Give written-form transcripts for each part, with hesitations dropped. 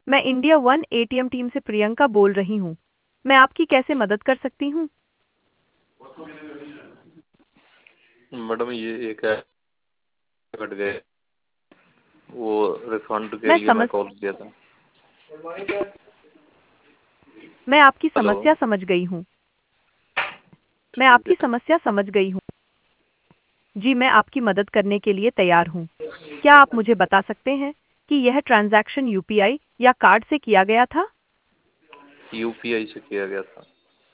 मैं India one ATM team से प्रियंका बोल रही हूँ। मैं आपकी कैसे मदद कर सकती हूँ? मैडम ये एक है कट गए, वो रिफंड के मैं लिए मैं समझ कॉल किया था। मैं आपकी हेलो। समस्या समझ गई हूँ। मैं ठीक आपकी है। समस्या समझ गई हूँ। जी, मैं आपकी मदद करने के लिए तैयार हूँ। क्या आप मुझे बता सकते हैं कि यह ट्रांजैक्शन यूपीआई या कार्ड से किया गया था? यूपीआई से किया गया था।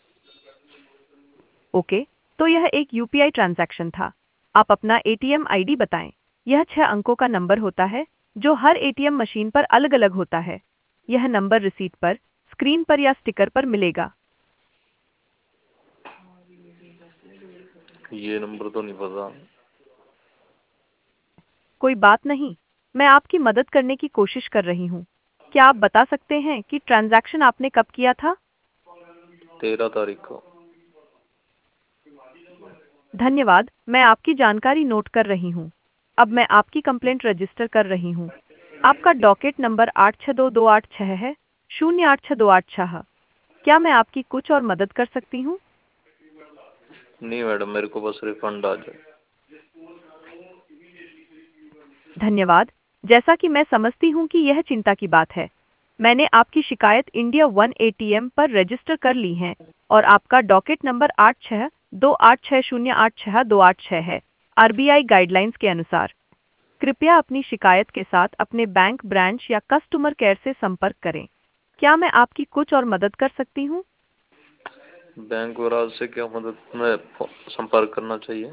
ओके, तो यह एक यूपीआई ट्रांजैक्शन था। आप अपना एटीएम आईडी बताएं। यह 6 अंकों का नंबर होता है जो हर एटीएम मशीन पर अलग-अलग होता है। यह नंबर रिसीट पर, स्क्रीन पर या स्टिकर पर मिलेगा। ये नंबर तो नहीं पता। कोई बात नहीं, मैं आपकी मदद करने की कोशिश कर रही हूँ। क्या आप बता सकते हैं कि ट्रांजैक्शन आपने कब किया था? 13 तारीख को। धन्यवाद, मैं आपकी जानकारी नोट कर रही हूँ। अब मैं आपकी कंप्लेंट रजिस्टर कर रही हूँ। आपका डॉकेट नंबर 862286 है, 086286। क्या मैं आपकी कुछ और मदद कर सकती हूँ? नहीं मैडम, मेरे को बस रिफंड आ जाए। धन्यवाद। जैसा कि मैं समझती हूँ कि यह चिंता की बात है, मैंने आपकी शिकायत इंडिया वन एटीएम पर रजिस्टर कर ली है और आपका डॉकेट नंबर 8628608628 है। आरबीआई गाइडलाइंस के अनुसार कृपया अपनी शिकायत के साथ अपने बैंक ब्रांच या कस्टमर केयर से संपर्क करें। क्या मैं आपकी कुछ और मदद कर सकती हूँ? बैंक वराज से क्या मदद में संपर्क करना चाहिए?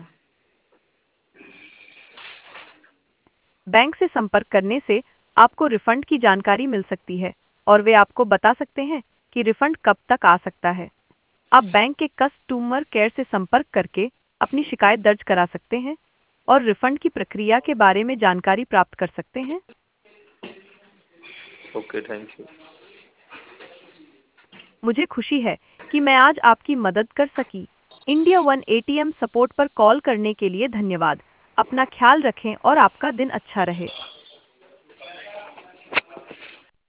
बैंक से संपर्क करने से आपको रिफंड की जानकारी मिल सकती है और वे आपको बता सकते हैं कि रिफंड कब तक आ सकता है। आप बैंक के कस्टमर केयर से संपर्क करके अपनी शिकायत दर्ज करा सकते हैं और रिफंड की प्रक्रिया के बारे में जानकारी प्राप्त कर सकते हैं। Okay, thank you. मुझे खुशी है कि मैं आज आपकी मदद कर सकी। इंडिया वन एटीएम सपोर्ट पर कॉल करने के लिए धन्यवाद। अपना ख्याल रखें और आपका दिन अच्छा रहे।